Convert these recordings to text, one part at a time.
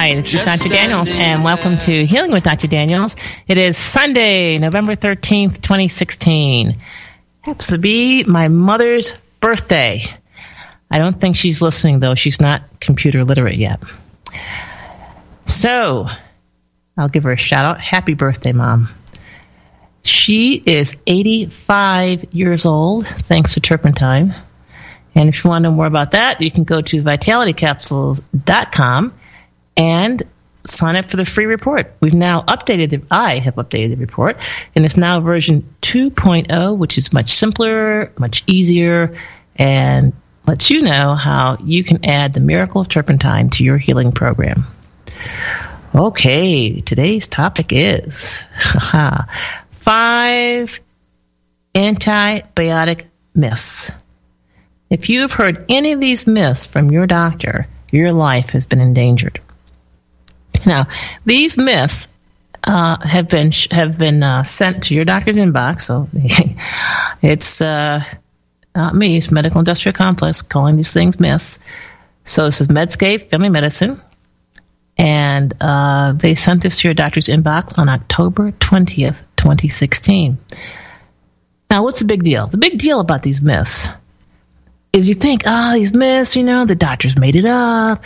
Hi, this is Dr. Daniels, and welcome to Healing with Dr. Daniels. It is Sunday, November 13th, 2016. Happens to be my mother's birthday. I don't think she's listening, though. She's not computer literate yet. So, I'll give her a shout out. Happy birthday, Mom. She is 85 years old, thanks to Turpentine. And if you want to know more about that, you can go to vitalitycapsules.com and sign up for the free report. I have updated the report, and it's now version 2.0, which is much simpler, much easier, and lets you know how you can add the miracle of turpentine to your healing program. Okay, today's topic is 5 antibiotic myths. If you have heard any of these myths from your doctor, your life has been endangered. Now, these myths have been sent to your doctor's inbox. So it's not me, it's Medical Industrial Complex calling these things myths. So this is Medscape Family Medicine, and they sent this to your doctor's inbox on October 20th, 2016. Now, what's the big deal? The big deal about these myths is you think, these myths, the doctors made it up.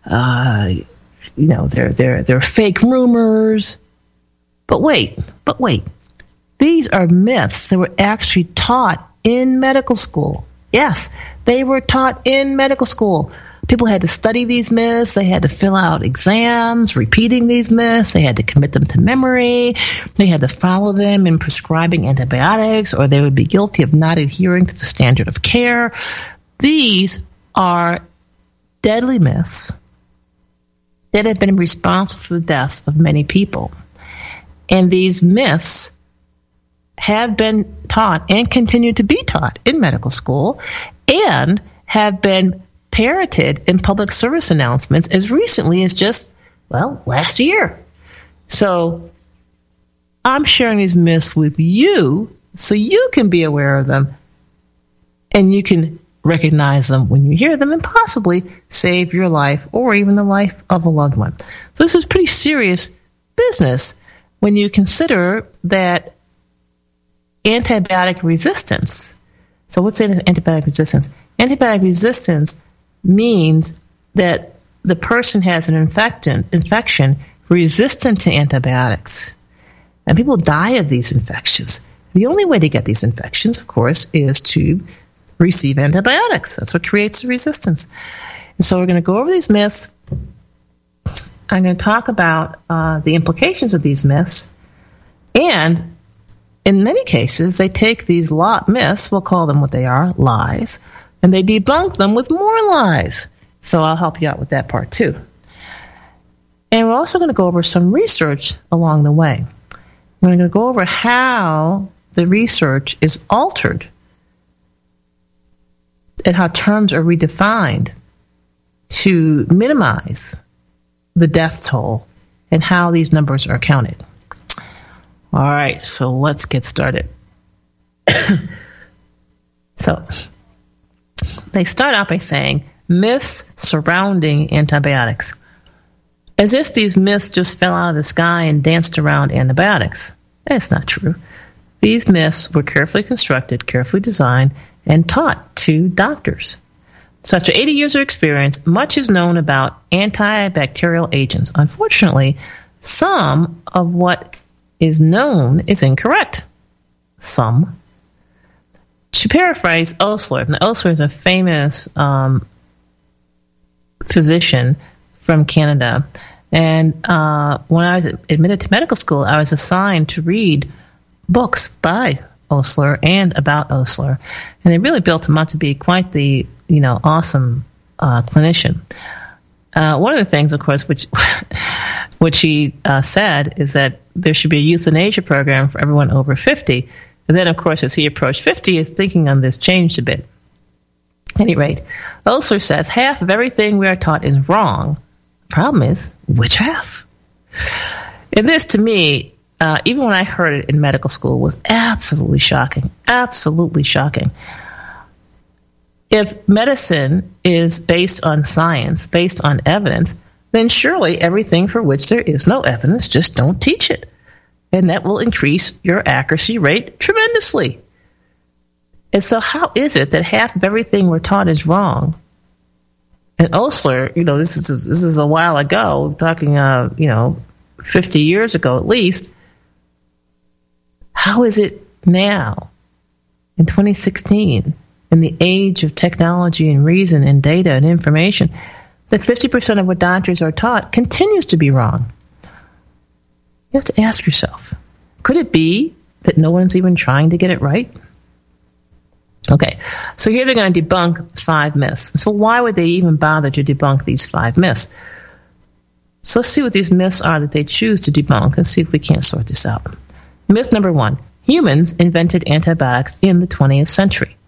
They're fake rumors. But wait. These are myths that were actually taught in medical school. Yes, they were taught in medical school. People had to study these myths. They had to fill out exams repeating these myths. They had to commit them to memory. They had to follow them in prescribing antibiotics, or they would be guilty of not adhering to the standard of care. These are deadly myths that have been responsible for the deaths of many people. And these myths have been taught and continue to be taught in medical school and have been parroted in public service announcements as recently as just, last year. So I'm sharing these myths with you so you can be aware of them and you can recognize them when you hear them and possibly save your life or even the life of a loved one. So this is pretty serious business when you consider that antibiotic resistance. So what's antibiotic resistance? Antibiotic resistance means that the person has an infection resistant to antibiotics. And people die of these infections. The only way to get these infections, of course, is to receive antibiotics. That's what creates the resistance. And so we're going to go over these myths. I'm going to talk about the implications of these myths. And in many cases, they take these myths, we'll call them what they are, lies, and they debunk them with more lies. So I'll help you out with that part too. And we're also going to go over some research along the way. We're going to go over how the research is altered and how terms are redefined to minimize the death toll and how these numbers are counted. All right, so let's get started. So they start out by saying myths surrounding antibiotics, as if these myths just fell out of the sky and danced around antibiotics. That's not true. These myths were carefully constructed, carefully designed, and taught to doctors. So after 80 years of experience, much is known about antibacterial agents. Unfortunately, some of what is known is incorrect. Some. To paraphrase Osler, now Osler is a famous physician from Canada, and when I was admitted to medical school, I was assigned to read books by Osler and about Osler, and they really built him up to be quite the awesome clinician. One of the things, of course, which he said is that there should be a euthanasia program for everyone over 50. And then, of course, as he approached 50, his thinking on this changed a bit. At any rate, Osler says half of everything we are taught is wrong. The problem is, which half? And this, to me, even when I heard it in medical school, was absolutely shocking. Absolutely shocking. If medicine is based on science, based on evidence, then surely everything for which there is no evidence, just don't teach it. And that will increase your accuracy rate tremendously. And so how is it that half of everything we're taught is wrong? And Osler, this is a while ago, talking, 50 years ago at least. How is it now, in 2016, in the age of technology and reason and data and information, that 50% of what doctors are taught continues to be wrong? You have to ask yourself, could it be that no one's even trying to get it right? Okay, so here they're going to debunk 5 myths. So why would they even bother to debunk these 5 myths? So let's see what these myths are that they choose to debunk and see if we can't sort this out. Myth number 1, humans invented antibiotics in the 20th century.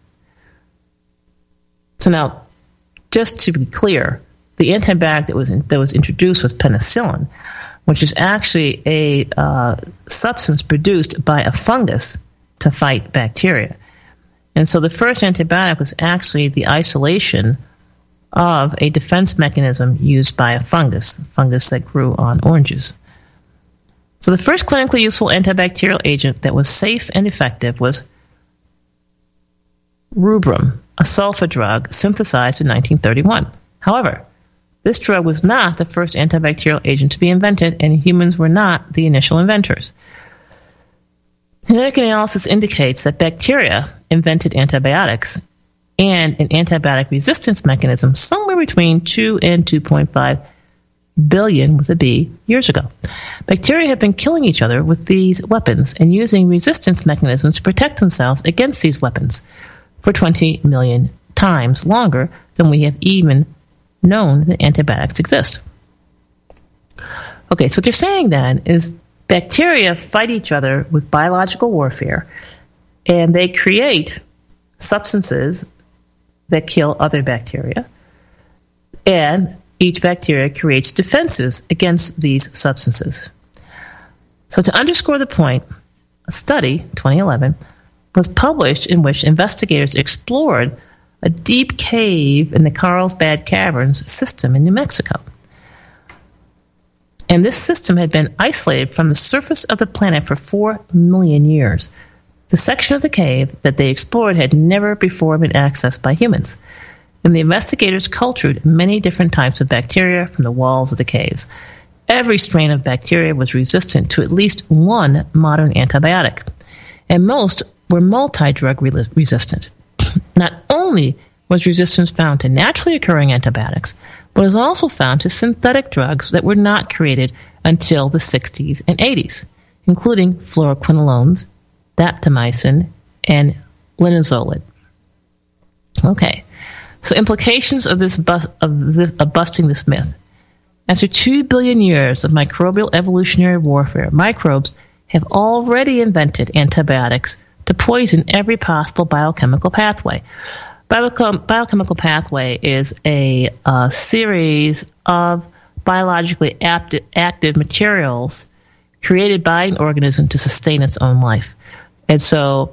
So now, just to be clear, the antibiotic that was introduced was penicillin, which is actually a substance produced by a fungus to fight bacteria. And so the first antibiotic was actually the isolation of a defense mechanism used by a fungus that grew on oranges. So the first clinically useful antibacterial agent that was safe and effective was Rubrum, a sulfa drug synthesized in 1931. However, this drug was not the first antibacterial agent to be invented, and humans were not the initial inventors. Genetic analysis indicates that bacteria invented antibiotics and an antibiotic resistance mechanism somewhere between 2 and 2.5 billion with a B years ago. Bacteria have been killing each other with these weapons and using resistance mechanisms to protect themselves against these weapons for 20 million times longer than we have even known that antibiotics exist. Okay, so what they're saying then is bacteria fight each other with biological warfare, and they create substances that kill other bacteria, and each bacteria creates defenses against these substances. So to underscore the point, a study, 2011, was published in which investigators explored a deep cave in the Carlsbad Caverns system in New Mexico. And this system had been isolated from the surface of the planet for 4 million years. The section of the cave that they explored had never before been accessed by humans. And the investigators cultured many different types of bacteria from the walls of the caves. Every strain of bacteria was resistant to at least one modern antibiotic, and most were multi-drug resistant. Not only was resistance found to naturally occurring antibiotics, but was also found to synthetic drugs that were not created until the 60s and 80s, including fluoroquinolones, daptomycin, and linezolid. Okay, so implications of busting this myth. After 2 billion years of microbial evolutionary warfare, microbes have already invented antibiotics to poison every possible biochemical pathway. Biochemical pathway is a series of biologically active materials created by an organism to sustain its own life. And so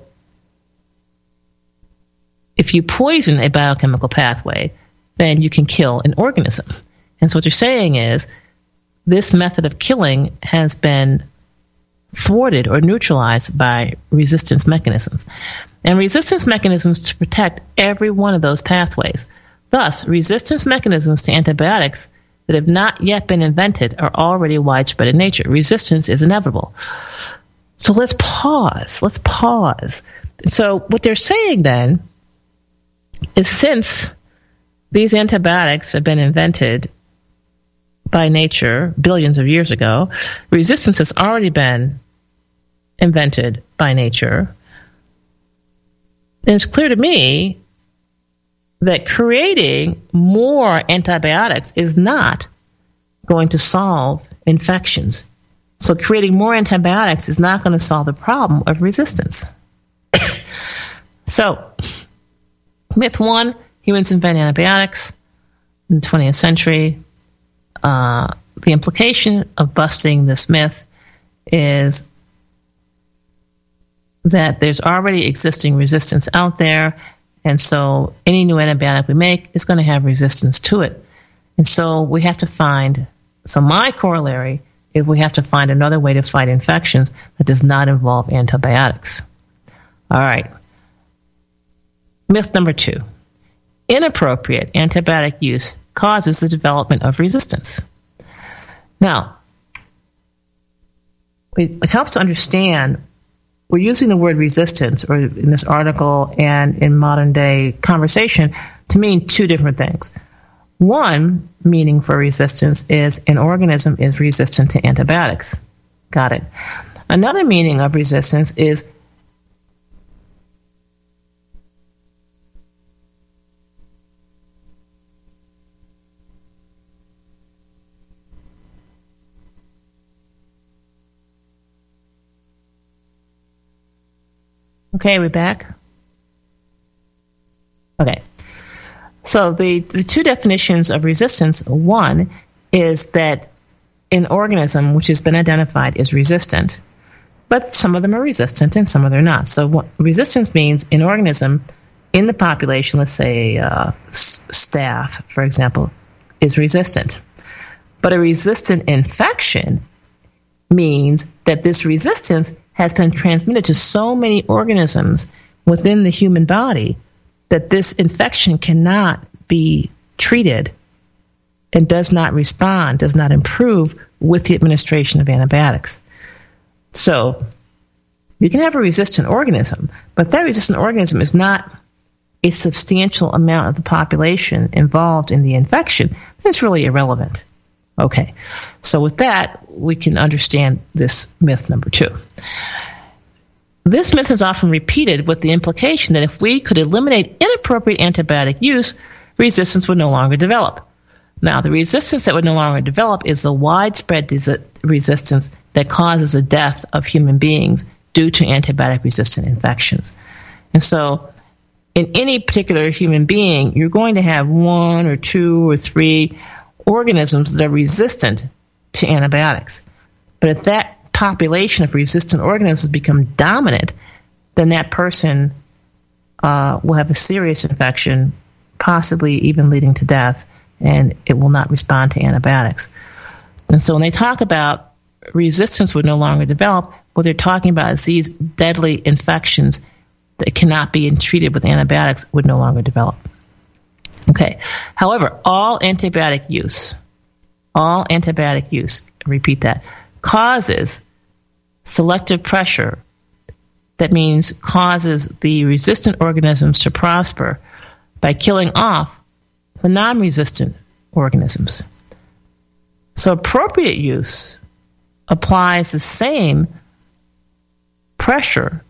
if you poison a biochemical pathway, then you can kill an organism. And so what you're saying is this method of killing has been thwarted or neutralized by resistance mechanisms. And resistance mechanisms to protect every one of those pathways. Thus, resistance mechanisms to antibiotics that have not yet been invented are already widespread in nature. Resistance is inevitable. So let's pause. So what they're saying then is since these antibiotics have been invented by nature billions of years ago, resistance has already been invented by nature, and it's clear to me that creating more antibiotics is not going to solve infections. So creating more antibiotics is not going to solve the problem of resistance. So, myth 1, humans invent antibiotics in the 20th century. The implication of busting this myth is that there's already existing resistance out there, and so any new antibiotic we make is going to have resistance to it. And so we have to find So my corollary is we have to find another way to fight infections that does not involve antibiotics. All right. Myth number 2. Inappropriate antibiotic use causes the development of resistance. Now, it helps to understand we're using the word resistance, or in this article and in modern day conversation, to mean two different things. One meaning for resistance is an organism is resistant to antibiotics. Got it. Another meaning of resistance is okay, we back? Okay. So the two definitions of resistance, one is that an organism which has been identified is resistant, but some of them are resistant and some of them are not. So what resistance means an organism in the population, let's say staph, for example, is resistant. But a resistant infection means that this resistance has been transmitted to so many organisms within the human body that this infection cannot be treated and does not respond, does not improve with the administration of antibiotics. So you can have a resistant organism, but that resistant organism is not a substantial amount of the population involved in the infection. That's really irrelevant. Okay, so with that, we can understand this myth number 2. This myth is often repeated with the implication that if we could eliminate inappropriate antibiotic use, resistance would no longer develop. Now, the resistance that would no longer develop is the widespread resistance that causes the death of human beings due to antibiotic-resistant infections. And so, in any particular human being, you're going to have 1 or 2 or 3 organisms that are resistant to antibiotics. But if that population of resistant organisms become dominant, then that person will have a serious infection, possibly even leading to death, and it will not respond to antibiotics. And so when they talk about resistance would no longer develop, what they're talking about is these deadly infections that cannot be treated with antibiotics would no longer develop. Okay. However, all antibiotic use, repeat that, causes selective pressure. That means causes the resistant organisms to prosper by killing off the non-resistant organisms. So appropriate use applies the same pressure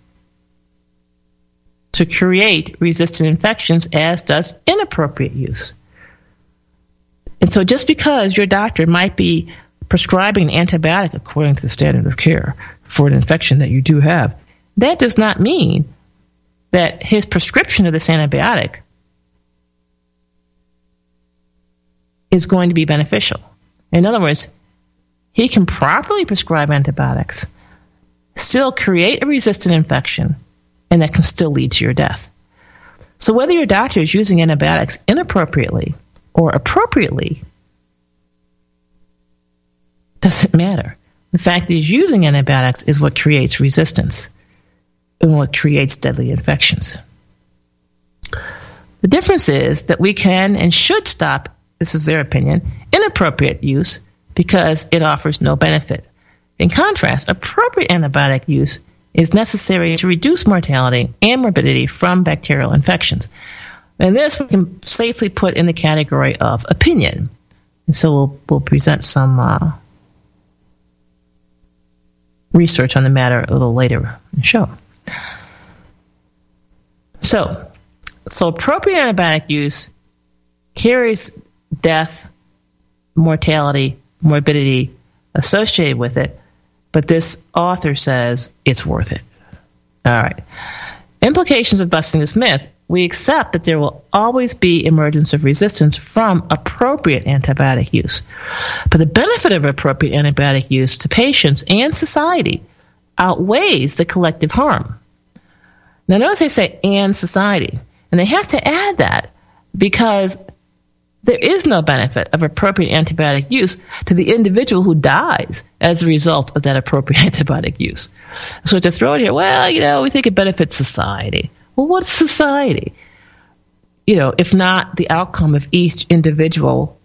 to create resistant infections as does inappropriate use. And so just because your doctor might be prescribing an antibiotic according to the standard of care for an infection that you do have, that does not mean that his prescription of this antibiotic is going to be beneficial. In other words, he can properly prescribe antibiotics, still create a resistant infection, and that can still lead to your death. So whether your doctor is using antibiotics inappropriately or appropriately doesn't matter. The fact that he's using antibiotics is what creates resistance and what creates deadly infections. The difference is that we can and should stop, this is their opinion, inappropriate use because it offers no benefit. In contrast, appropriate antibiotic use is necessary to reduce mortality and morbidity from bacterial infections. And this we can safely put in the category of opinion. And so we'll present some research on the matter a little later in the show. So appropriate antibiotic use carries death, mortality, morbidity associated with it, but this author says it's worth it. All right. Implications of busting this myth. We accept that there will always be emergence of resistance from appropriate antibiotic use. But the benefit of appropriate antibiotic use to patients and society outweighs the collective harm. Now notice they say and society. And they have to add that because there is no benefit of appropriate antibiotic use to the individual who dies as a result of that appropriate antibiotic use. So to throw it here, well, we think it benefits society. Well, what's society? If not the outcome of each individual,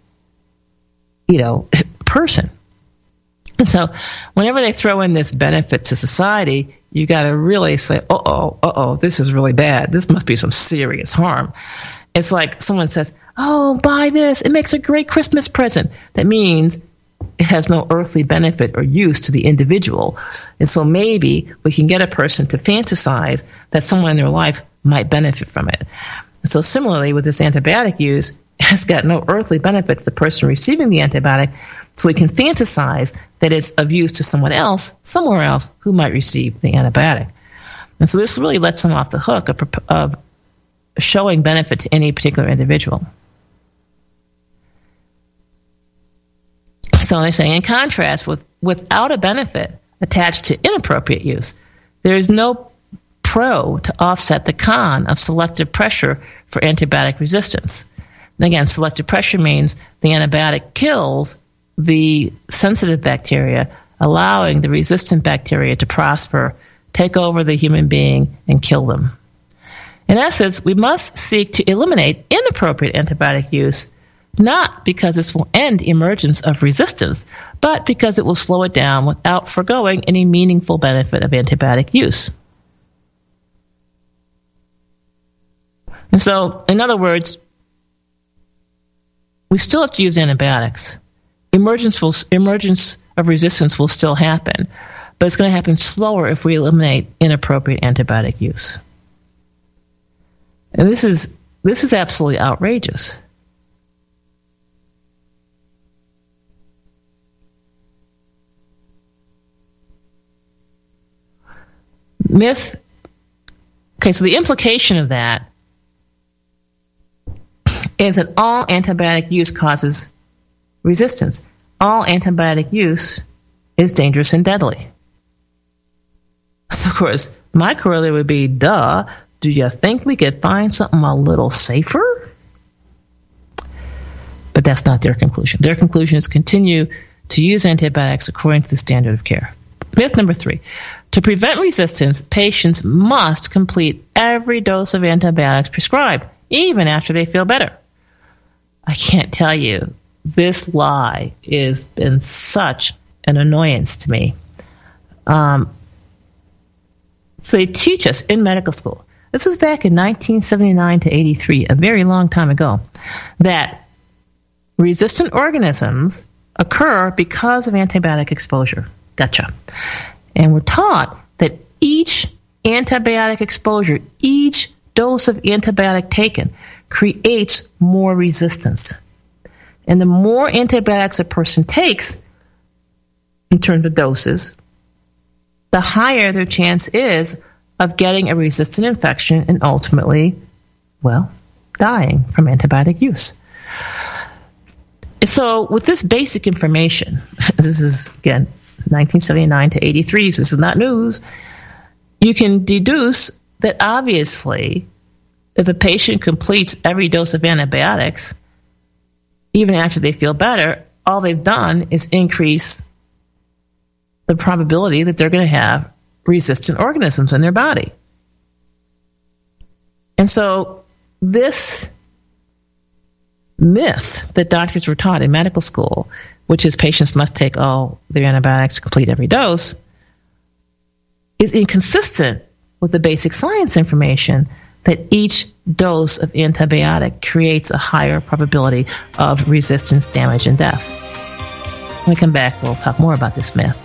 person. And so whenever they throw in this benefit to society, you got to really say, this is really bad. This must be some serious harm. It's like someone says, oh, buy this. It makes a great Christmas present. That means it has no earthly benefit or use to the individual. And so maybe we can get a person to fantasize that someone in their life might benefit from it. And so similarly with this antibiotic use, it has got no earthly benefit to the person receiving the antibiotic, so we can fantasize that it's of use to someone else, somewhere else, who might receive the antibiotic. And so this really lets them off the hook of showing benefit to any particular individual. So they're saying, in contrast, without a benefit attached to inappropriate use, there is no pro to offset the con of selective pressure for antibiotic resistance. And again, selective pressure means the antibiotic kills the sensitive bacteria, allowing the resistant bacteria to prosper, take over the human being, and kill them. In essence, we must seek to eliminate inappropriate antibiotic use, not because this will end emergence of resistance, but because it will slow it down without forgoing any meaningful benefit of antibiotic use. And so, in other words, we still have to use antibiotics. Emergence of resistance will still happen, but it's going to happen slower if we eliminate inappropriate antibiotic use. And this is absolutely outrageous. Myth. Okay, so the implication of that is that all antibiotic use causes resistance. All antibiotic use is dangerous and deadly. So, of course, my corollary would be, duh, do you think we could find something a little safer? But that's not their conclusion. Their conclusion is continue to use antibiotics according to the standard of care. Myth number 3. To prevent resistance, patients must complete every dose of antibiotics prescribed, even after they feel better. I can't tell you, this lie has been such an annoyance to me. So they teach us in medical school, this was back in 1979 to 83, a very long time ago, that resistant organisms occur because of antibiotic exposure. Gotcha. And we're taught that each antibiotic exposure, each dose of antibiotic taken, creates more resistance. And the more antibiotics a person takes, in terms of doses, the higher their chance is of getting a resistant infection and ultimately, dying from antibiotic use. So with this basic information, this is, again, 1979 to 83, so this is not news, you can deduce that obviously if a patient completes every dose of antibiotics, even after they feel better, all they've done is increase the probability that they're going to have resistant organisms in their body. And so this myth that doctors were taught in medical school, which is patients must take all their antibiotics to complete every dose, is inconsistent with the basic science information that each dose of antibiotic creates a higher probability of resistance, damage, and death. When we come back, we'll talk more about this myth.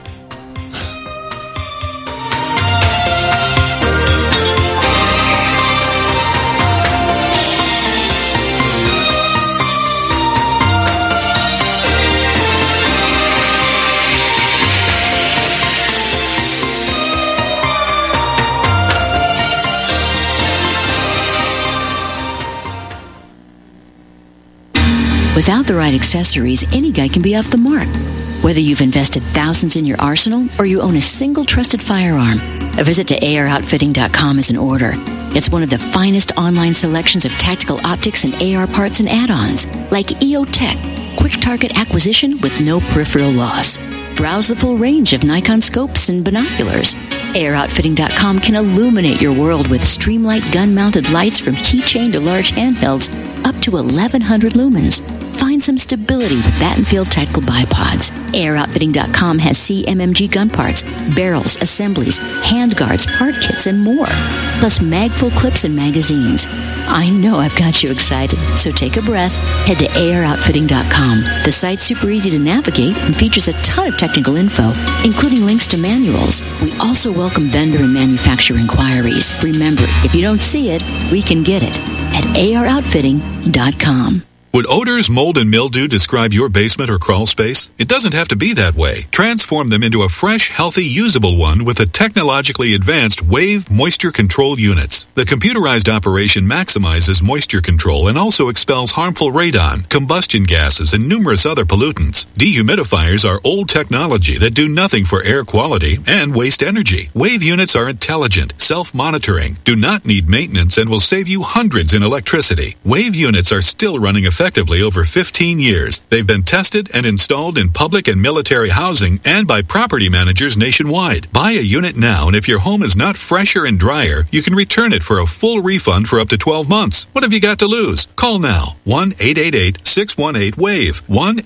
Without the right accessories, any guy can be off the mark. Whether you've invested thousands in your arsenal or you own a single trusted firearm, a visit to AROutfitting.com is in order. It's one of the finest online selections of tactical optics and AR parts and add-ons, like EOTech, quick target acquisition with no peripheral loss. Browse the full range of Nikon scopes and binoculars. AROutfitting.com can illuminate your world with Streamlight gun-mounted lights from keychain to large handhelds, up to 1,100 lumens. Find some stability with Battenfield Tactical Bipods. AROutfitting.com has CMMG gun parts, barrels, assemblies, handguards, part kits, and more. Plus mag-full clips and magazines. I know I've got you excited, so take a breath. Head to AROutfitting.com. The site's super easy to navigate and features a ton of technical info, including links to manuals. We also welcome vendor and manufacturer inquiries. Remember, if you don't see it, we can get it at AROutfitting.com. Would odors, mold, and mildew describe your basement or crawl space? It doesn't have to be that way. Transform them into a fresh, healthy, usable one with the technologically advanced Wave Moisture Control Units. The computerized operation maximizes moisture control and also expels harmful radon, combustion gases, and numerous other pollutants. Dehumidifiers are old technology that do nothing for air quality and waste energy. Wave units are intelligent, self-monitoring, do not need maintenance, and will save you hundreds in electricity. Wave units are still running effectively over 15 years. They've been tested and installed in public and military housing and by property managers nationwide. Buy a unit now, and if your home is not fresher and drier, you can return it for a full refund for up to 12 months. What have you got to lose? Call now. 1-888-618-WAVE.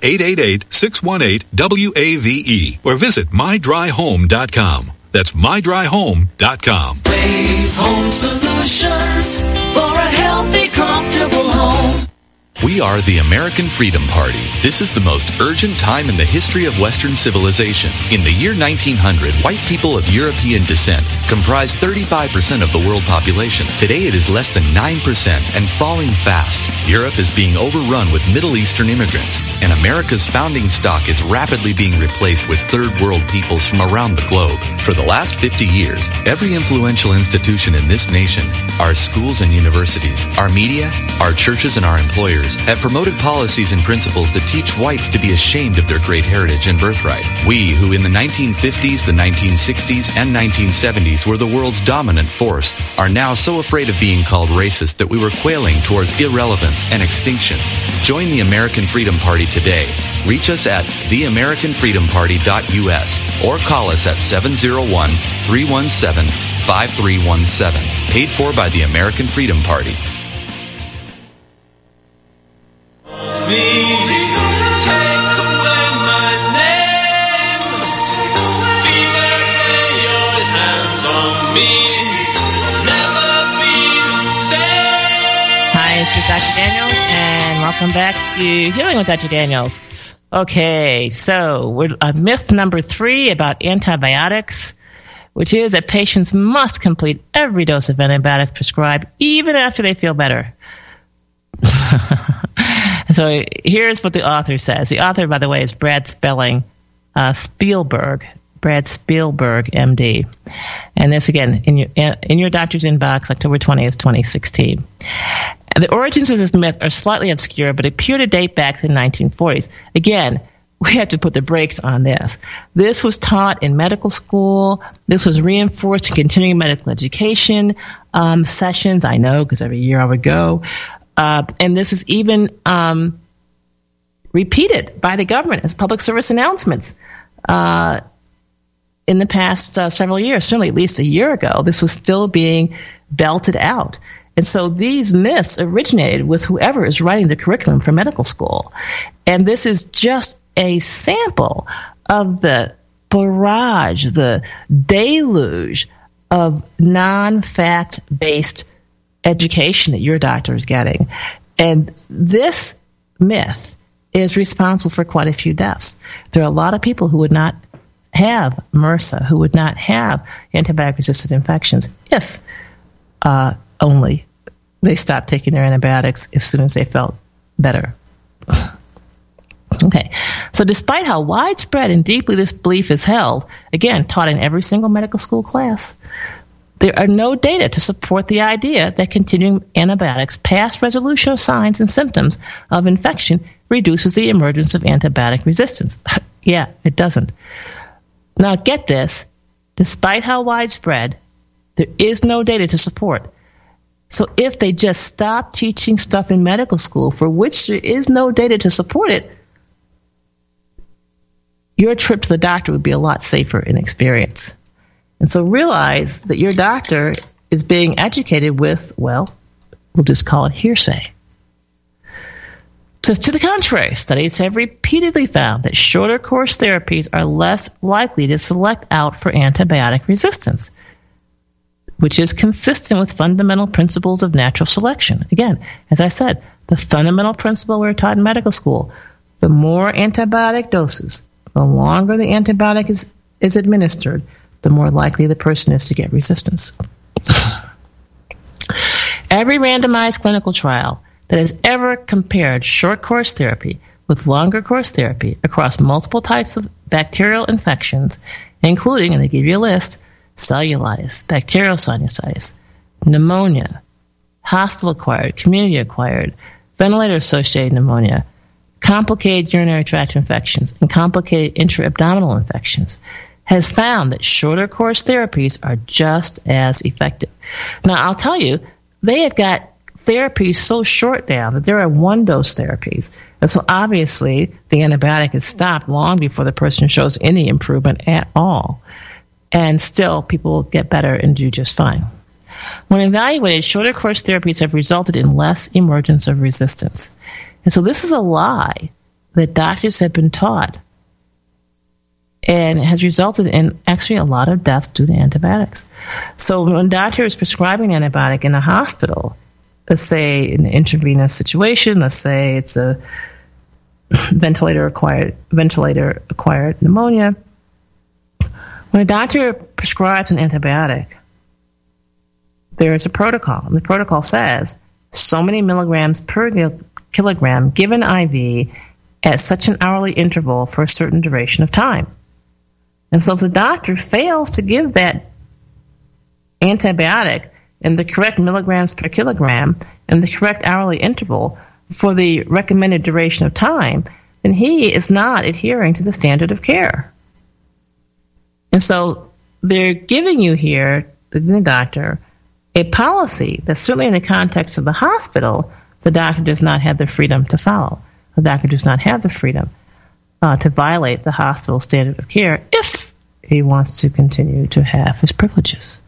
1-888-618-WAVE. Or visit mydryhome.com. That's mydryhome.com. Wave Home Solutions for a healthy, comfortable home. We are the American Freedom Party. This is the most urgent time in the history of Western civilization. In the year 1900, white people of European descent comprised 35% of the world population. Today it is less than 9% and falling fast. Europe is being overrun with Middle Eastern immigrants, and America's founding stock is rapidly being replaced with third world peoples from around the globe. For the last 50 years, every influential institution in this nation, our schools and universities, our media, our churches, and our employers have promoted policies and principles that teach whites to be ashamed of their great heritage and birthright. We, who in the 1950s, the 1960s, and 1970s were the world's dominant force, are now so afraid of being called racist that we were quailing towards irrelevance and extinction. Join the American Freedom Party today. Reach us at theamericanfreedomparty.us or call us at 701-317-5317. Paid for by the American Freedom Party. Me, take away my name. Fever, lay your hands on me. Never be the same. Hi, this is Dr. Daniels, and welcome back to Healing with Dr. Daniels. Okay, so we're myth number 3 about antibiotics, which is that patients must complete every dose of antibiotics prescribed even after they feel better. So here's what the author says. The author, by the way, is Brad Spielberg, MD. And this, again, in your doctor's inbox, October 20th, 2016. And the origins of this myth are slightly obscure, but appear to date back to the 1940s. Again, we have to put the brakes on this. This was taught in medical school. This was reinforced in continuing medical education sessions. I know, because every year I would go. And this is even repeated by the government as public service announcements in the past several years. Certainly at least a year ago, this was still being belted out. And so these myths originated with whoever is writing the curriculum for medical school. And this is just a sample of the barrage, the deluge of non-fact-based education that your doctor is getting. And this myth is responsible for quite a few deaths. There are a lot of people who would not have MRSA, who would not have antibiotic-resistant infections if only they stopped taking their antibiotics as soon as they felt better. Okay, so despite how widespread and deeply this belief is held, again, taught in every single medical school class, there are no data to support the idea that continuing antibiotics past resolution of signs and symptoms of infection reduces the emergence of antibiotic resistance. Yeah, it doesn't. Now, get this. Despite how widespread, there is no data to support So if they just stop teaching stuff in medical school for which there is no data to support it, your trip to the doctor would be a lot safer in experience. And so realize that your doctor is being educated with, well, we'll just call it hearsay. It says, to the contrary, studies have repeatedly found that shorter course therapies are less likely to select out for antibiotic resistance, which is consistent with fundamental principles of natural selection. Again, as I said, the fundamental principle we're taught in medical school, the more antibiotic doses, the longer the antibiotic is administered, the more likely the person is to get resistance. Every randomized clinical trial that has ever compared short course therapy with longer course therapy across multiple types of bacterial infections, including, and they give you a list, cellulitis, bacterial sinusitis, pneumonia, hospital-acquired, community-acquired, ventilator-associated pneumonia, complicated urinary tract infections, and complicated intra-abdominal infections, has found that shorter course therapies are just as effective. Now, I'll tell you, they have got therapies so short now that there are one-dose therapies. And so obviously the antibiotic is stopped long before the person shows any improvement at all. And still, people get better and do just fine. When evaluated, shorter course therapies have resulted in less emergence of resistance. And so this is a lie that doctors have been taught, and it has resulted in actually a lot of deaths due to antibiotics. So when a doctor is prescribing an antibiotic in a hospital, let's say in an intravenous situation, let's say it's a ventilator-acquired pneumonia, when a doctor prescribes an antibiotic, there is a protocol, and the protocol says so many milligrams per kilogram given IV at such an hourly interval for a certain duration of time. And so if the doctor fails to give that antibiotic in the correct milligrams per kilogram and the correct hourly interval for the recommended duration of time, then he is not adhering to the standard of care. And so they're giving you here, the doctor, a policy that certainly in the context of the hospital, the doctor does not have the freedom to follow. The doctor does not have the freedom to violate the hospital standard of care if he wants to continue to have his privileges.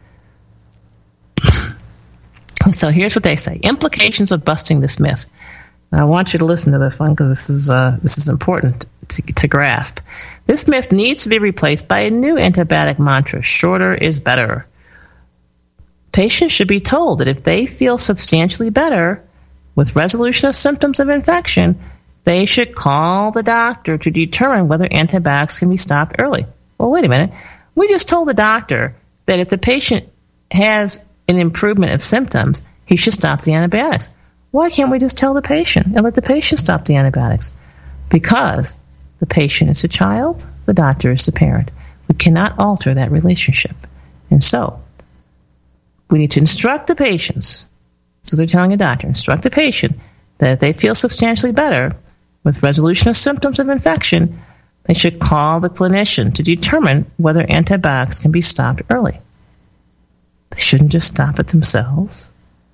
So here's what they say. Implications of busting this myth. Now, I want you to listen to this one because this is important to grasp. This myth needs to be replaced by a new antibiotic mantra: shorter is better. Patients should be told that if they feel substantially better with resolution of symptoms of infection, they should call the doctor to determine whether antibiotics can be stopped early. Well, wait a minute. We just told the doctor that if the patient has an improvement of symptoms, he should stop the antibiotics. Why can't we just tell the patient and let the patient stop the antibiotics? Because the patient is a child, the doctor is the parent. We cannot alter that relationship. And so, we need to instruct the patients. So they're telling a doctor, instruct the patient that if they feel substantially better with resolution of symptoms of infection, they should call the clinician to determine whether antibiotics can be stopped early. They shouldn't just stop it themselves.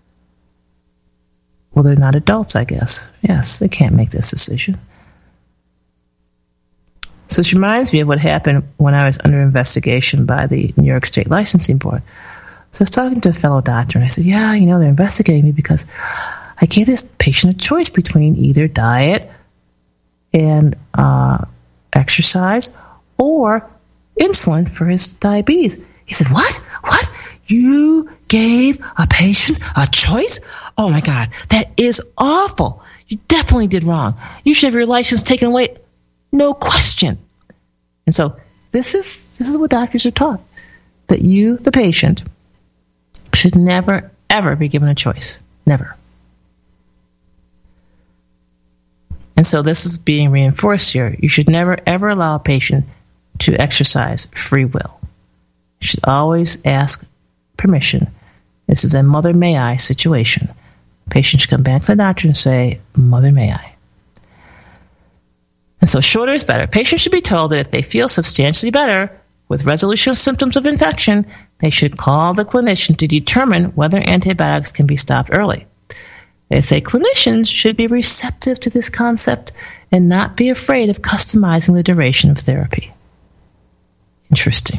Well, they're not adults, I guess. Yes, they can't make this decision. So this reminds me of what happened when I was under investigation by the New York State Licensing Board. So I was talking to a fellow doctor, and I said, yeah, they're investigating me because I gave this patient a choice between either diet and exercise or insulin for his diabetes. He said, what? What? You gave a patient a choice? Oh, my God, that is awful. You definitely did wrong. You should have your license taken away. No question. And so this is what doctors are taught, that you, the patient, should never, ever be given a choice. Never. And so this is being reinforced here. You should never, ever allow a patient to exercise free will. You should always ask permission. This is a mother may I situation. Patient should come back to the doctor and say, mother may I. And so shorter is better. Patients should be told that if they feel substantially better with resolution of symptoms of infection, they should call the clinician to determine whether antibiotics can be stopped early. They say clinicians should be receptive to this concept and not be afraid of customizing the duration of therapy. Interesting.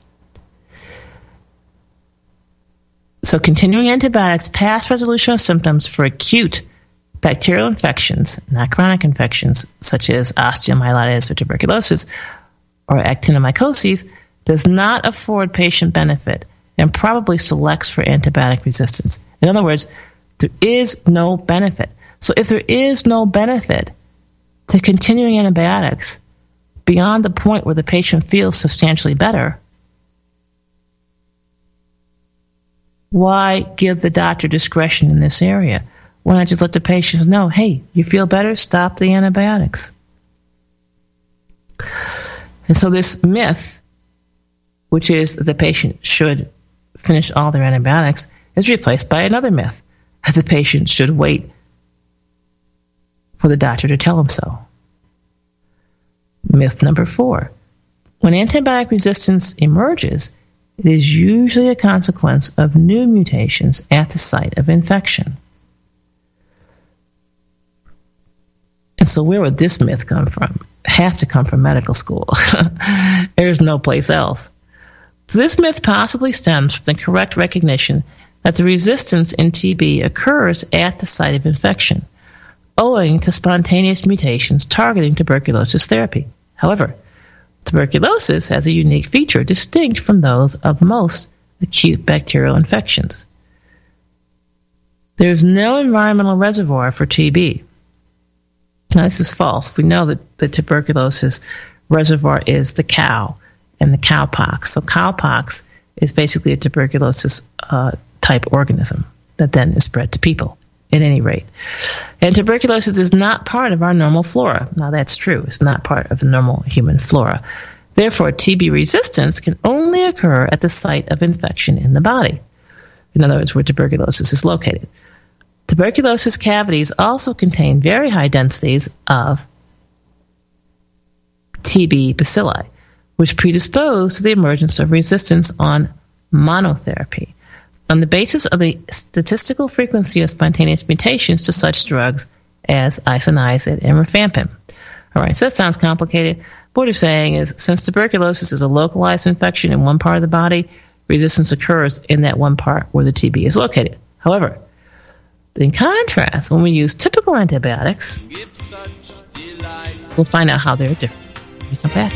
So continuing antibiotics past resolution of symptoms for acute bacterial infections, not chronic infections, such as osteomyelitis or tuberculosis or actinomycosis, does not afford patient benefit and probably selects for antibiotic resistance. In other words, there is no benefit. So if there is no benefit to continuing antibiotics beyond the point where the patient feels substantially better, why give the doctor discretion in this area? Why not just let the patients know, hey, you feel better, stop the antibiotics? And so this myth, which is that the patient should finish all their antibiotics, is replaced by another myth, that the patient should wait for the doctor to tell him so. Myth number 4. When antibiotic resistance emerges, it is usually a consequence of new mutations at the site of infection. And so where would this myth come from? It has to come from medical school. There's no place else. So this myth possibly stems from the correct recognition that the resistance in TB occurs at the site of infection, owing to spontaneous mutations targeting tuberculosis therapy. However, tuberculosis has a unique feature distinct from those of most acute bacterial infections. There is no environmental reservoir for TB. Now, this is false. We know that the tuberculosis reservoir is the cow and the cowpox. So cowpox is basically a tuberculosis type organism that then is spread to people at any rate. And tuberculosis is not part of our normal flora. Now, that's true. It's not part of the normal human flora. Therefore, TB resistance can only occur at the site of infection in the body. In other words, where tuberculosis is located. Tuberculosis cavities also contain very high densities of TB bacilli, which predispose to the emergence of resistance on monotherapy. On the basis of the statistical frequency of spontaneous mutations to such drugs as isoniazid and rifampin. All right, so that sounds complicated. What you're saying is, since tuberculosis is a localized infection in one part of the body, resistance occurs in that one part where the TB is located. However, in contrast, when we use typical antibiotics, we'll find out how they're different. When we come back.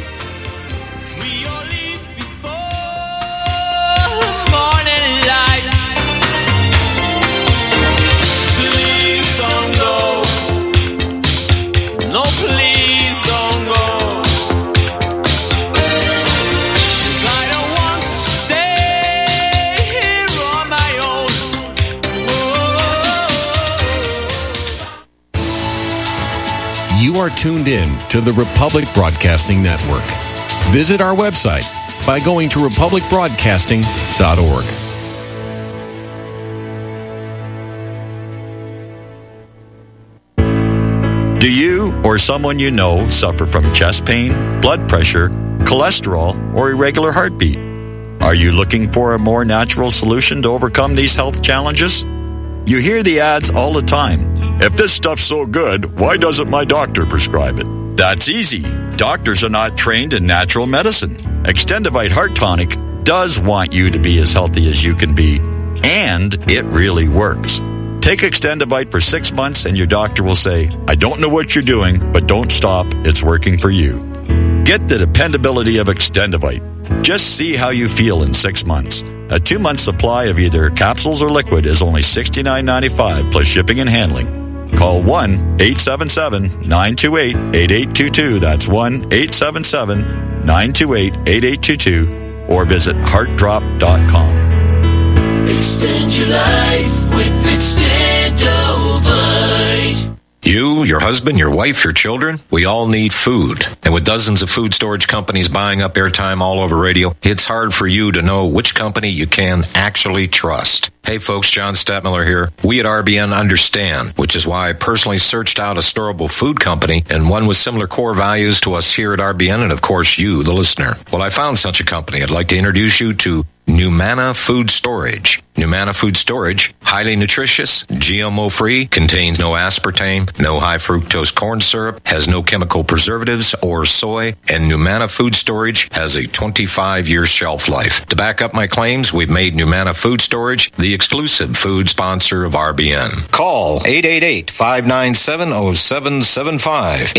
No, please don't go. 'Cause I don't want to stay here on my own. Whoa. You are tuned in to the Republic Broadcasting Network. Visit our website by going to republicbroadcasting.org. Do you or someone you know suffer from chest pain, blood pressure, cholesterol, or irregular heartbeat? Are you looking for a more natural solution to overcome these health challenges? You hear the ads all the time. If this stuff's so good, why doesn't my doctor prescribe it? That's easy. Doctors are not trained in natural medicine. Extendivite Heart Tonic does want you to be as healthy as you can be, and it really works. Take Extendivite for 6 months and your doctor will say, I don't know what you're doing, but don't stop. It's working for you. Get the dependability of Extendivite. Just see how you feel in 6 months. A 2-month supply of either capsules or liquid is only $69.95 plus shipping and handling. Call 1-877-928-8822. That's 1-877-928-8822. Or visit heartdrop.com. Extend your life with Extendovite. You, your husband, your wife, your children, we all need food. And with dozens of food storage companies buying up airtime all over radio, it's hard for you to know which company you can actually trust. Hey folks, John Stadtmiller here. We at RBN understand, which is why I personally searched out a storable food company and one with similar core values to us here at RBN and of course you, the listener. Well, I found such a company. I'd like to introduce you to Numana Food Storage. Numana Food Storage, highly nutritious, GMO-free, contains no aspartame, no high-fructose corn syrup, has no chemical preservatives or soy, and Numana Food Storage has a 25-year shelf life. To back up my claims, we've made Numana Food Storage the exclusive food sponsor of RBN. Call 888-597-0775,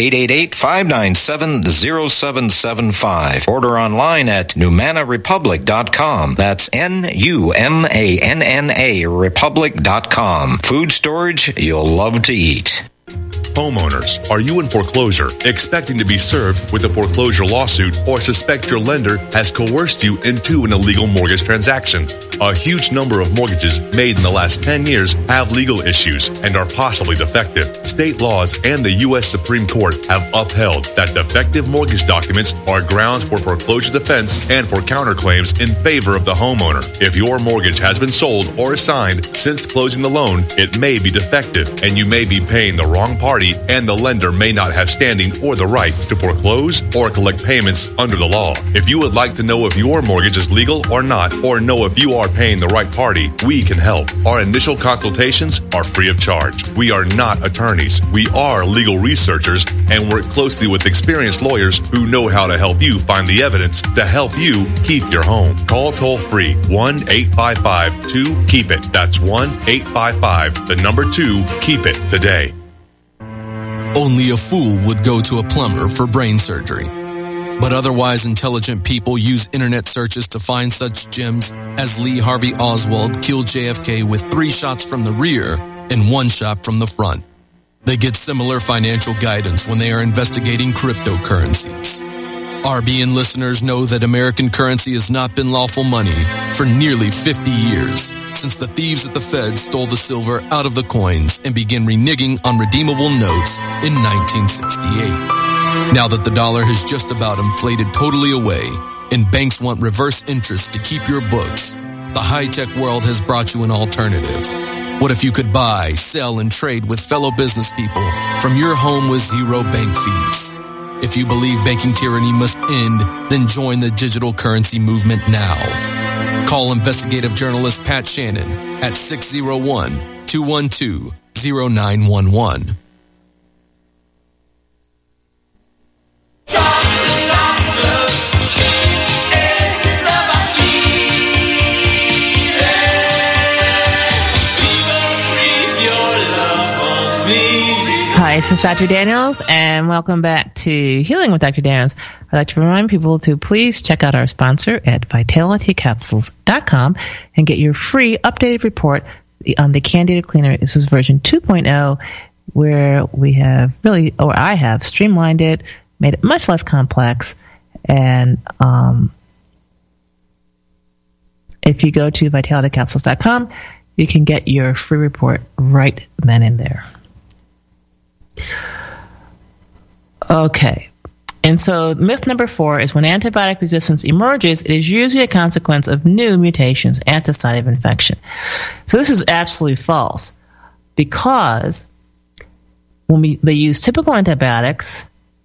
888-597-0775. Order online at NumanaRepublic.com. That's NUMANNA Republic.com. Food storage you'll love to eat. Homeowners, are you in foreclosure, expecting to be served with a foreclosure lawsuit, or suspect your lender has coerced you into an illegal mortgage transaction? A huge number of mortgages made in the last 10 years have legal issues and are possibly defective. State laws and the U.S. Supreme Court have upheld that defective mortgage documents are grounds for foreclosure defense and for counterclaims in favor of the homeowner. If your mortgage has been sold or assigned since closing the loan, it may be defective and you may be paying the wrong party, and the lender may not have standing or the right to foreclose or collect payments under the law. If you would like to know if your mortgage is legal or not, or know if you are paying the right party, we can help. Our initial consultations are free of charge. We are not attorneys. We are legal researchers and work closely with experienced lawyers who know how to help you find the evidence to help you keep your home. Call toll-free 1-855-2-KEEP-IT. That's 1-855-2-KEEP-IT today. Only a fool would go to a plumber for brain surgery. But otherwise intelligent people use internet searches to find such gems as Lee Harvey Oswald killed JFK with 3 shots from the rear and 1 shot from the front. They get similar financial guidance when they are investigating cryptocurrencies. RBN listeners know that American currency has not been lawful money for nearly 50 years, since the thieves at the Fed stole the silver out of the coins and began reneging on redeemable notes in 1968. Now that the dollar has just about inflated totally away and banks want reverse interest to keep your books, the high-tech world has brought you an alternative. What if you could buy, sell, and trade with fellow business people from your home with zero bank fees? If you believe banking tyranny must end, then join the digital currency movement now. Call investigative journalist Pat Shannon at 601-212-0911. Hi, this is Dr. Daniels, and welcome back to Healing with Dr. Daniels. I'd like to remind people to please check out our sponsor at vitalitycapsules.com and get your free updated report on the Candida Cleaner. This is version 2.0, where we have I have streamlined it, made it much less complex, and if you go to vitalitycapsules.com, you can get your free report right then and there. Okay. And so myth number 4 is when antibiotic resistance emerges, it is usually a consequence of new mutations at the site of infection. So this is absolutely false, because when they use typical antibiotics,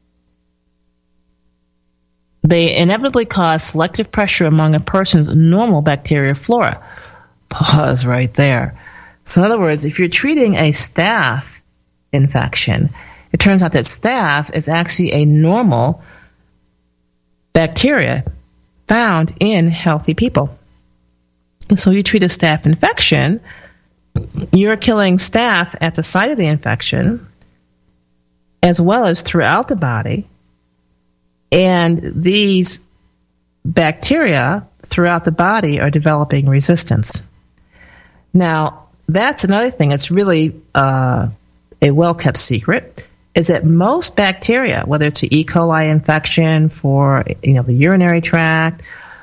they inevitably cause selective pressure among a person's normal bacterial flora. Pause right there. So in other words, if you're treating a staph infection, it turns out that staph is actually a normal bacteria found in healthy people. And so you treat a staph infection, you're killing staph at the site of the infection as well as throughout the body, and these bacteria throughout the body are developing resistance. Now, that's another thing that's really a well-kept secret, is that most bacteria, whether it's an E. coli infection for the urinary tract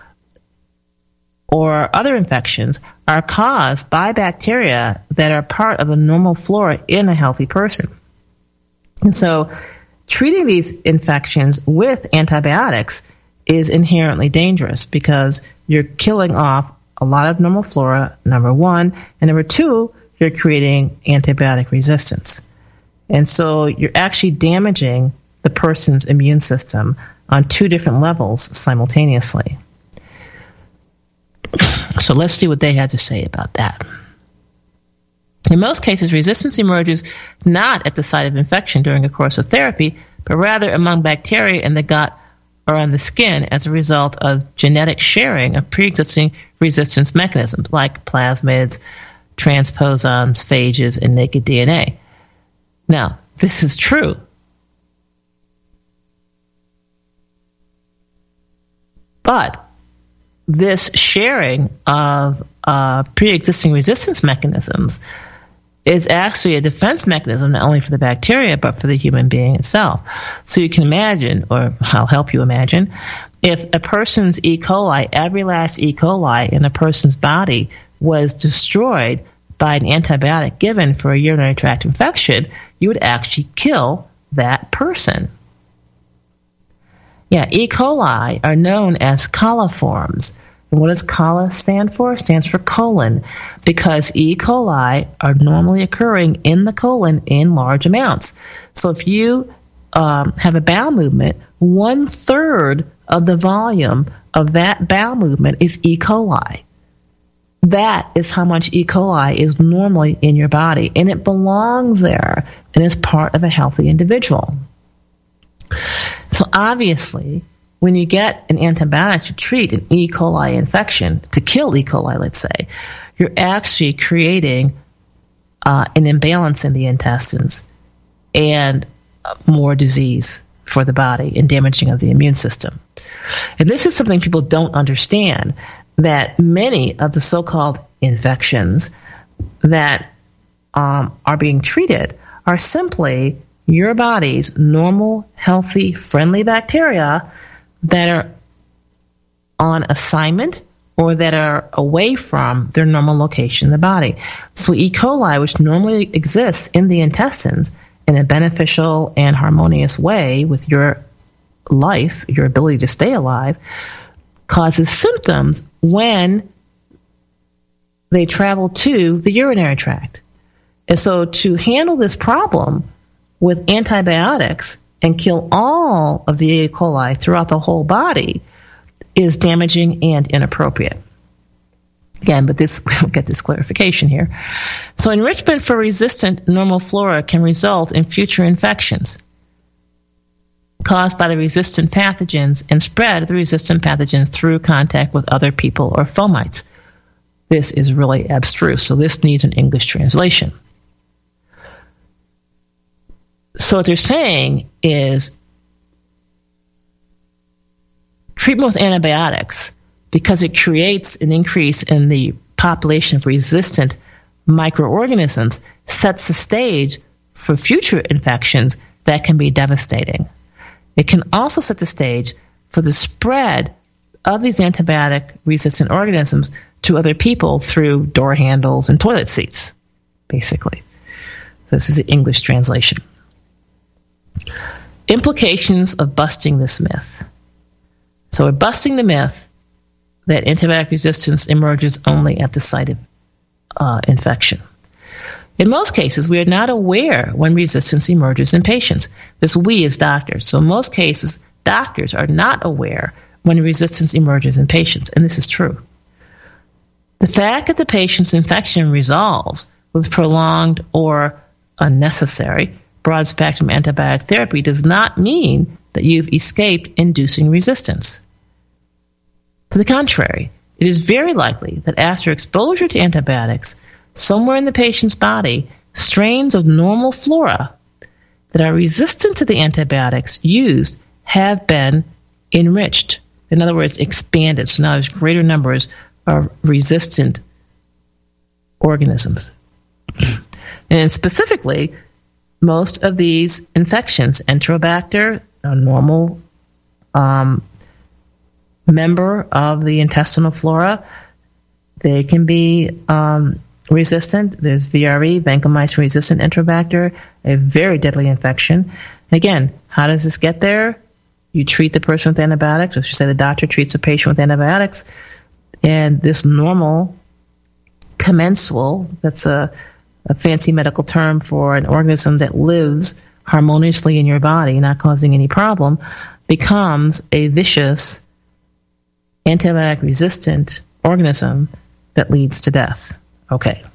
or other infections, are caused by bacteria that are part of a normal flora in a healthy person. And so treating these infections with antibiotics is inherently dangerous, because you're killing off a lot of normal flora, number one, and number two, you're creating antibiotic resistance. And so you're actually damaging the person's immune system on 2 different levels simultaneously. So let's see what they had to say about that. In most cases, resistance emerges not at the site of infection during a course of therapy, but rather among bacteria in the gut or on the skin as a result of genetic sharing of pre-existing resistance mechanisms like plasmids, transposons, phages, and naked DNA. Now, this is true. But this sharing of pre-existing resistance mechanisms is actually a defense mechanism not only for the bacteria but for the human being itself. So you can imagine, or I'll help you imagine, if a person's E. coli, every last E. coli in a person's body was destroyed by an antibiotic given for a urinary tract infection, you would actually kill that person. Yeah, E. coli are known as coliforms. And what does coli stand for? It stands for colon, because E. coli are normally occurring in the colon in large amounts. So if you have a bowel movement, 1/3 of the volume of that bowel movement is E. coli. That is how much E. coli is normally in your body, and it belongs there and is part of a healthy individual. So obviously, when you get an antibiotic to treat an E. coli infection, to kill E. coli, let's say, you're actually creating an imbalance in the intestines and more disease for the body and damaging of the immune system. And this is something people don't understand, that many of the so-called infections that are being treated are simply your body's normal, healthy, friendly bacteria that are on assignment or that are away from their normal location in the body. So E. coli, which normally exists in the intestines in a beneficial and harmonious way with your life, your ability to stay alive, causes symptoms when they travel to the urinary tract. And so to handle this problem with antibiotics and kill all of the E. coli throughout the whole body is damaging and inappropriate. Again, but we'll get this clarification here. So enrichment for resistant normal flora can result in future infections caused by the resistant pathogens and spread the resistant pathogens through contact with other people or fomites. This is really abstruse, so this needs an English translation. So what they're saying is treatment with antibiotics, because it creates an increase in the population of resistant microorganisms, sets the stage for future infections that can be devastating. It can also set the stage for the spread of these antibiotic-resistant organisms to other people through door handles and toilet seats, basically. This is the English translation. Implications of busting this myth. So we're busting the myth that antibiotic resistance emerges only at the site of infection. In most cases, we are not aware when resistance emerges in patients. This we as doctors. So in most cases, doctors are not aware when resistance emerges in patients, and this is true. The fact that the patient's infection resolves with prolonged or unnecessary broad-spectrum antibiotic therapy does not mean that you've escaped inducing resistance. To the contrary, it is very likely that after exposure to antibiotics, somewhere in the patient's body, strains of normal flora that are resistant to the antibiotics used have been enriched. In other words, expanded. So now there's greater numbers of resistant organisms. And specifically, most of these infections, Enterobacter, a normal member of the intestinal flora, they can be resistant. There's VRE, vancomycin-resistant Enterobacter, a very deadly infection. And again, how does this get there? You treat the person with antibiotics. Let's just say the doctor treats the patient with antibiotics, and this normal commensal, that's a fancy medical term for an organism that lives harmoniously in your body, not causing any problem, becomes a vicious antibiotic-resistant organism that leads to death. Okay.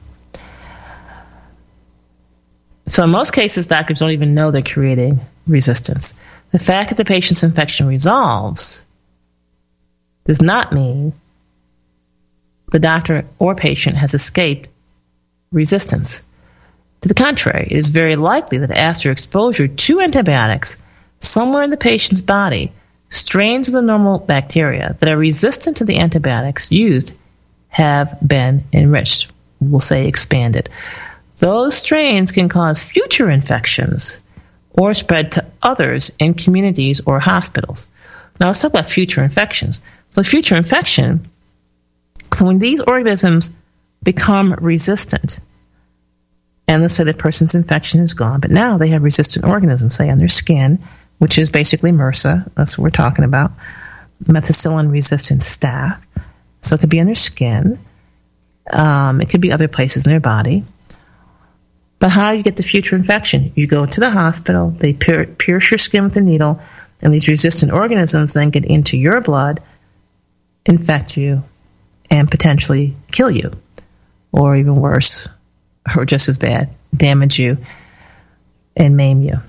So in most cases, doctors don't even know they're creating resistance. The fact that the patient's infection resolves does not mean the doctor or patient has escaped resistance. To the contrary, it is very likely that after exposure to antibiotics, somewhere in the patient's body, strains of the normal bacteria that are resistant to the antibiotics used have been enriched, we'll say expanded. Those strains can cause future infections or spread to others in communities or hospitals. Now let's talk about future infections. So future infection, so when these organisms become resistant, and let's say the person's infection is gone, but now they have resistant organisms, say on their skin, which is basically MRSA, that's what we're talking about, methicillin-resistant staph. So it could be on their skin. It could be other places in their body. But how do you get the future infection? You go to the hospital, they pierce your skin with a needle, and these resistant organisms then get into your blood, infect you, and potentially kill you. Or even worse, or just as bad, damage you and maim you.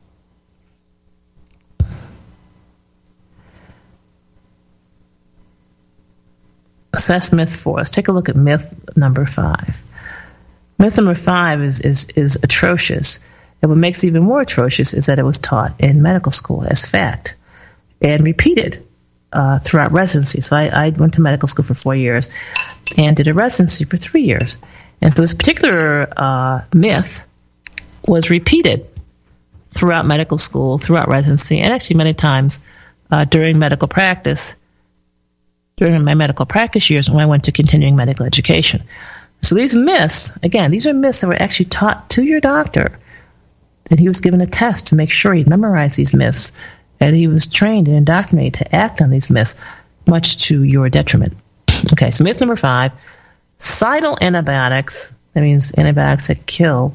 So that's myth 4. Let's take a look at myth number 5. Myth number 5 is atrocious. And what makes it even more atrocious is that it was taught in medical school as fact and repeated throughout residency. So I went to medical school for 4 years and did a residency for 3 years. And so this particular myth was repeated throughout medical school, throughout residency, and actually many times during medical practice, during my medical practice years when I went to continuing medical education. So these myths, again, these are myths that were actually taught to your doctor. And he was given a test to make sure he'd memorized these myths. And he was trained and indoctrinated to act on these myths, much to your detriment. Okay, so myth number 5, cidal antibiotics, that means antibiotics that kill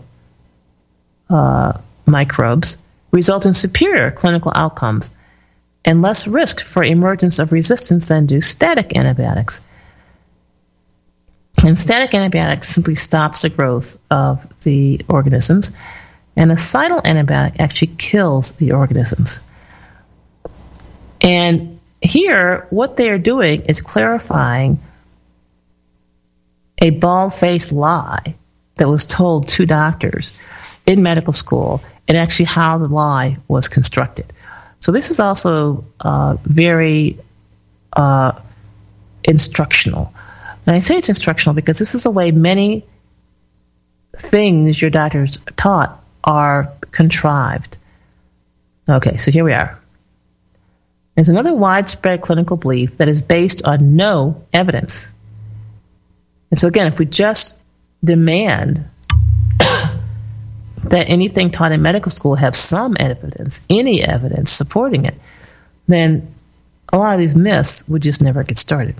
microbes, result in superior clinical outcomes and less risk for emergence of resistance than do static antibiotics. And static antibiotics simply stops the growth of the organisms, and a cidal antibiotic actually kills the organisms. And here, what they are doing is clarifying a bald-faced lie that was told to doctors in medical school, and actually how the lie was constructed. So this is also very instructional. And I say it's instructional because this is the way many things your doctors taught are contrived. Okay, so here we are. There's another widespread clinical belief that is based on no evidence. And so again, if we just demand that anything taught in medical school have some evidence, any evidence supporting it, then a lot of these myths would just never get started.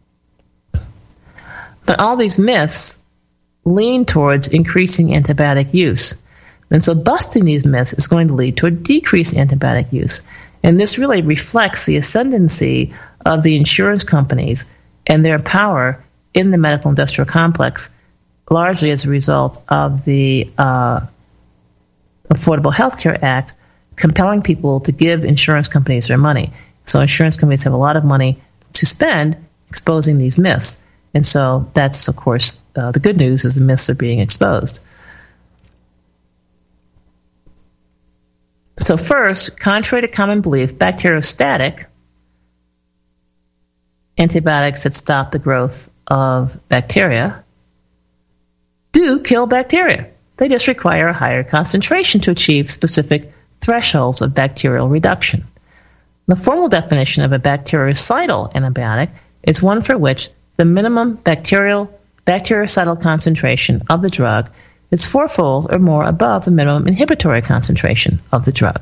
But all these myths lean towards increasing antibiotic use. And so busting these myths is going to lead to a decreased antibiotic use. And this really reflects the ascendancy of the insurance companies and their power in the medical industrial complex, largely as a result of the Affordable Health Care Act compelling people to give insurance companies their money. So insurance companies have a lot of money to spend exposing these myths. And so that's, of course, the good news is the myths are being exposed. So first, contrary to common belief, bacteriostatic antibiotics that stop the growth of bacteria do kill bacteria. They just require a higher concentration to achieve specific thresholds of bacterial reduction. The formal definition of a bactericidal antibiotic is one for which the minimum bactericidal concentration of the drug is fourfold or more above the minimum inhibitory concentration of the drug.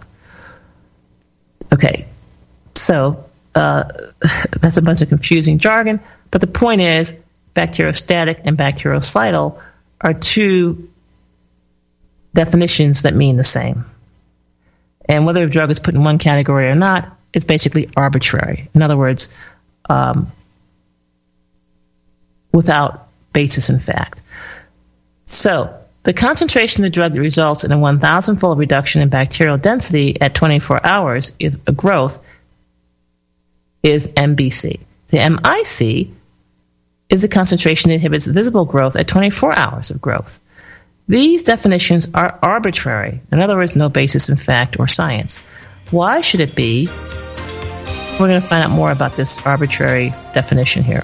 Okay, so that's a bunch of confusing jargon, but the point is bacteriostatic and bactericidal are two definitions that mean the same. And whether a drug is put in one category or not is basically arbitrary. In other words, without basis in fact. So the concentration of the drug that results in a 1,000-fold reduction in bacterial density at 24 hours of growth is MBC. The MIC is the concentration that inhibits visible growth at 24 hours of growth. These definitions are arbitrary. In other words, no basis in fact or science. Why should it be? We're going to find out more about this arbitrary definition here.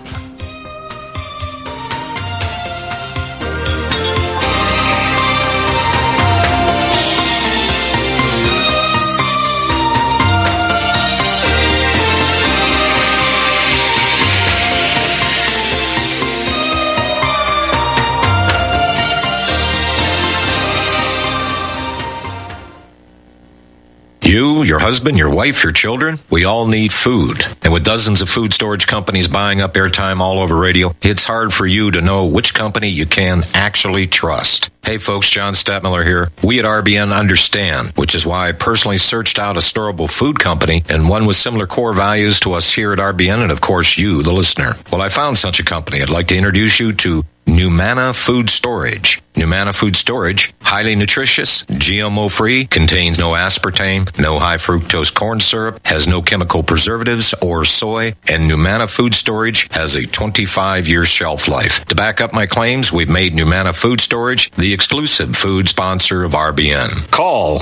You, your husband, your wife, your children, we all need food. And with dozens of food storage companies buying up airtime all over radio, it's hard for you to know which company you can actually trust. Hey folks, John Stadtmiller here. We at RBN understand, which is why I personally searched out a storable food company and one with similar core values to us here at RBN and of course you, the listener. Well, I found such a company. I'd like to introduce you to Numana Food Storage. Numana Food Storage, highly nutritious, GMO-free, contains no aspartame, no high-fructose corn syrup, has no chemical preservatives or soy, and Numana Food Storage has a 25-year shelf life. To back up my claims, we've made Numana Food Storage the exclusive food sponsor of RBN. Call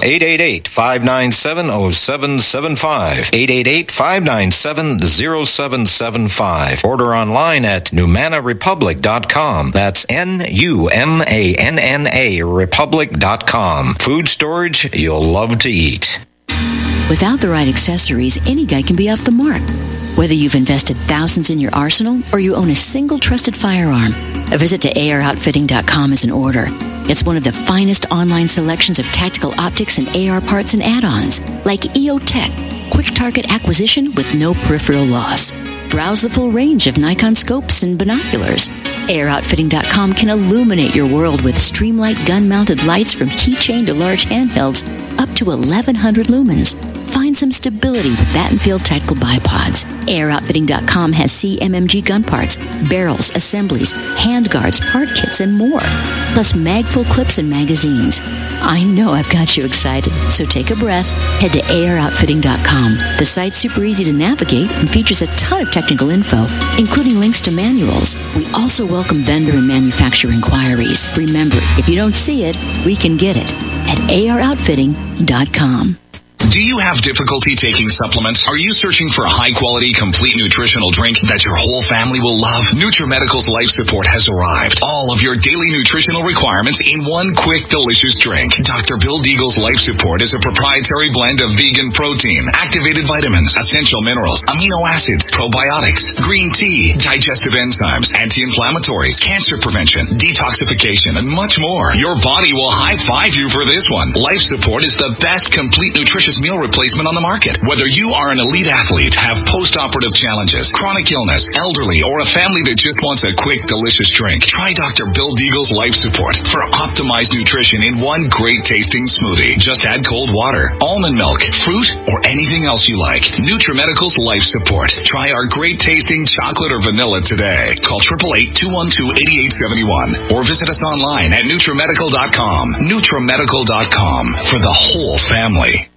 888-597-0775, 888-597-0775. Order online at NumanaRepublic.com. That's NUMANNA Republic.com. Food storage you'll love to eat. Without the right accessories, any guy can be off the mark. Whether you've invested thousands in your arsenal or you own a single trusted firearm, a visit to AROutfitting.com is in order. It's one of the finest online selections of tactical optics and AR parts and add-ons, like EOTech, quick target acquisition with no peripheral loss. Browse the full range of Nikon scopes and binoculars. AROutfitting.com can illuminate your world with Streamlight gun-mounted lights from keychain to large handhelds up to 1,100 lumens. Find some stability with Battenfield tactical bipods. AirOutfitting.com has CMMG gun parts, barrels, assemblies, handguards, part kits, and more. Plus magful clips and magazines. I know I've got you excited, so take a breath. Head to AirOutfitting.com. The site's super easy to navigate and features a ton of technical info, including links to manuals. We also welcome vendor and manufacturer inquiries. Remember, if you don't see it, we can get it at AirOutfitting.com. Do you have difficulty taking supplements? Are you searching for a high-quality, complete nutritional drink that your whole family will love? NutriMedical's Life Support has arrived. All of your daily nutritional requirements in one quick, delicious drink. Dr. Bill Deagle's Life Support is a proprietary blend of vegan protein, activated vitamins, essential minerals, amino acids, probiotics, green tea, digestive enzymes, anti-inflammatories, cancer prevention, detoxification, and much more. Your body will high-five you for this one. Life Support is the best complete nutritious meal replacement on the market. Whether you are an elite athlete, have post-operative challenges, chronic illness, elderly, or a family that just wants a quick, delicious drink, try Dr. Bill Deagle's Life Support for optimized nutrition in one great tasting smoothie. Just add cold water, almond milk, fruit, or anything else you like. NutriMedical's Life Support. Try our great tasting chocolate or vanilla today. Call 888-212-8871 or visit us online at NutriMedical.com. NutriMedical.com for the whole family.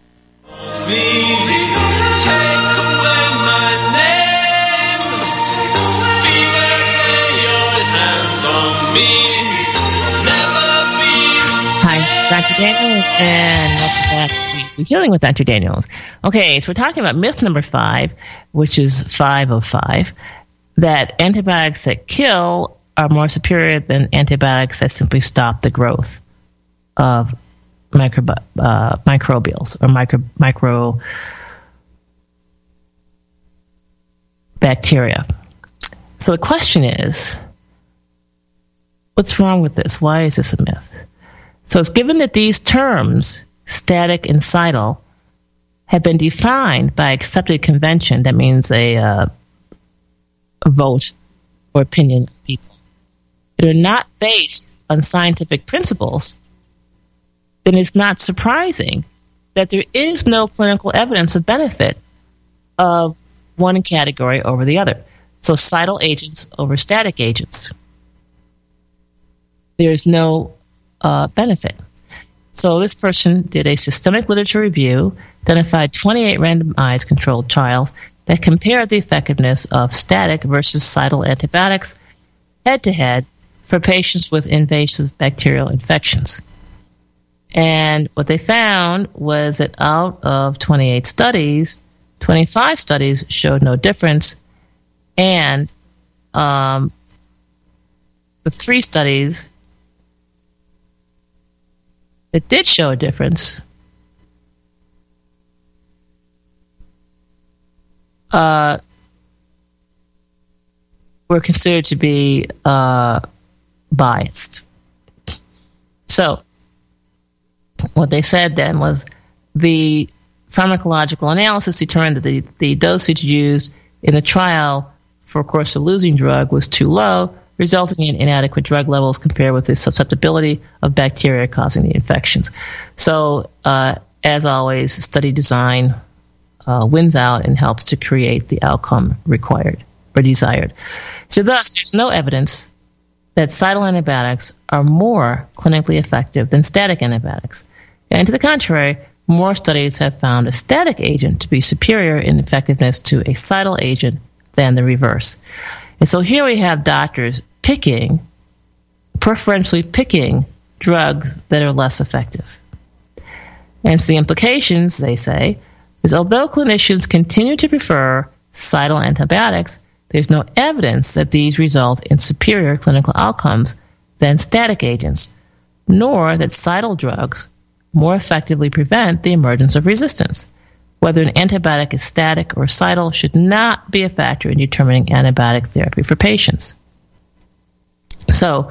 Hi, Dr. Daniels, and welcome back to Healing with Dr. Daniels. Okay, so we're talking about myth number 5, which is 5 of 5, that antibiotics that kill are more superior than antibiotics that simply stop the growth of microbials or micro bacteria. So the question is, what's wrong with this? Why is this a myth? So it's given that these terms, static and cidal, have been defined by accepted convention, that means a vote or opinion of people, that are not based on scientific principles, then it's not surprising that there is no clinical evidence of benefit of one category over the other. So cidal agents over static agents. There is no benefit. So this person did a systemic literature review, identified 28 randomized controlled trials that compared the effectiveness of static versus cidal antibiotics head-to-head for patients with invasive bacterial infections. And what they found was that out of 28 studies, 25 studies showed no difference, and the 3 studies that did show a difference were considered to be biased. So what they said then was the pharmacological analysis determined that the dosage used in the trial for course-losing drug was too low, resulting in inadequate drug levels compared with the susceptibility of bacteria causing the infections. So, as always, study design wins out and helps to create the outcome required or desired. So thus, there's no evidence that cidal antibiotics are more clinically effective than static antibiotics. And to the contrary, more studies have found a static agent to be superior in effectiveness to a cidal agent than the reverse. And so here we have doctors preferentially picking drugs that are less effective. And so the implications, they say, is although clinicians continue to prefer cidal antibiotics, there's no evidence that these result in superior clinical outcomes than static agents, nor that cidal drugs more effectively prevent the emergence of resistance. Whether an antibiotic is static or cidal should not be a factor in determining antibiotic therapy for patients. So,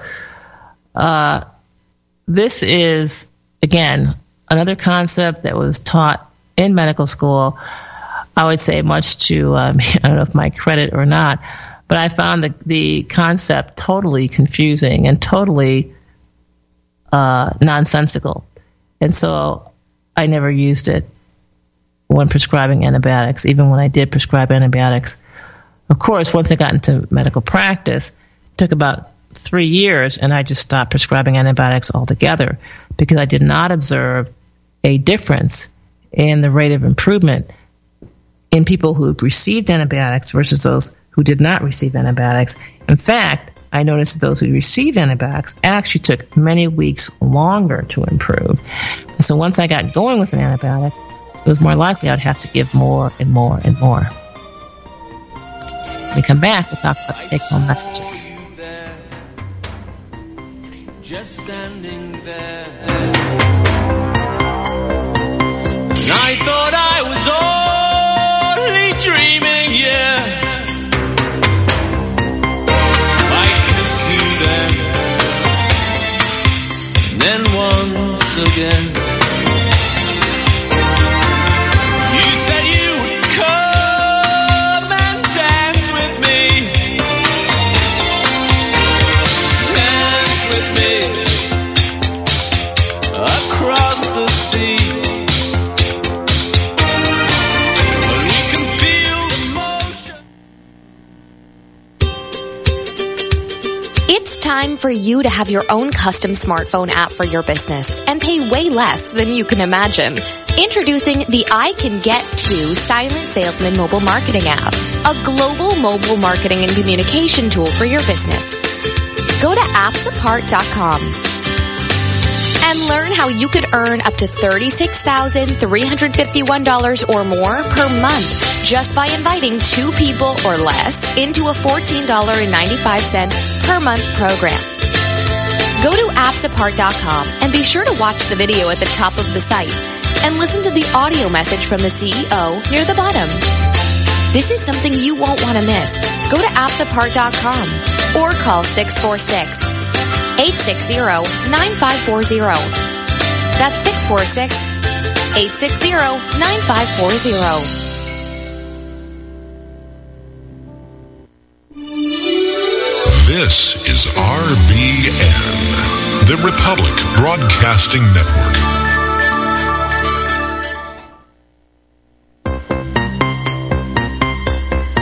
this is, again, another concept that was taught in medical school. I would say much to, I don't know if my credit or not, but I found the concept totally confusing and totally nonsensical. And so I never used it when prescribing antibiotics, even when I did prescribe antibiotics. Of course, once I got into medical practice, it took about 3 years, and I just stopped prescribing antibiotics altogether because I did not observe a difference in the rate of improvement in people who received antibiotics versus those who did not receive antibiotics. In fact, I noticed that those who received antibiotics actually took many weeks longer to improve. And so once I got going with an antibiotic, it was more likely I'd have to give more and more and more. When we come back, we'll talk about the take-home message. Just standing there. And I thought I was only dreaming, yeah. I kissed you then, and then once again. You said you would come and dance with me. Dance with me across the sea. It's time for you to have your own custom smartphone app for your business and pay way less than you can imagine. Introducing the I Can Get To Silent Salesman mobile marketing app, a global mobile marketing and communication tool for your business. Go to appsapart.com and learn how you could earn up to $36,351 or more per month just by inviting 2 people or less into a $14.95 per month program. Go to appsapart.com and be sure to watch the video at the top of the site and listen to the audio message from the CEO near the bottom. This is something you won't want to miss. Go to appsapart.com or call 646-860-9540. That's 646-860-9540. This is RBN, the Republic Broadcasting Network.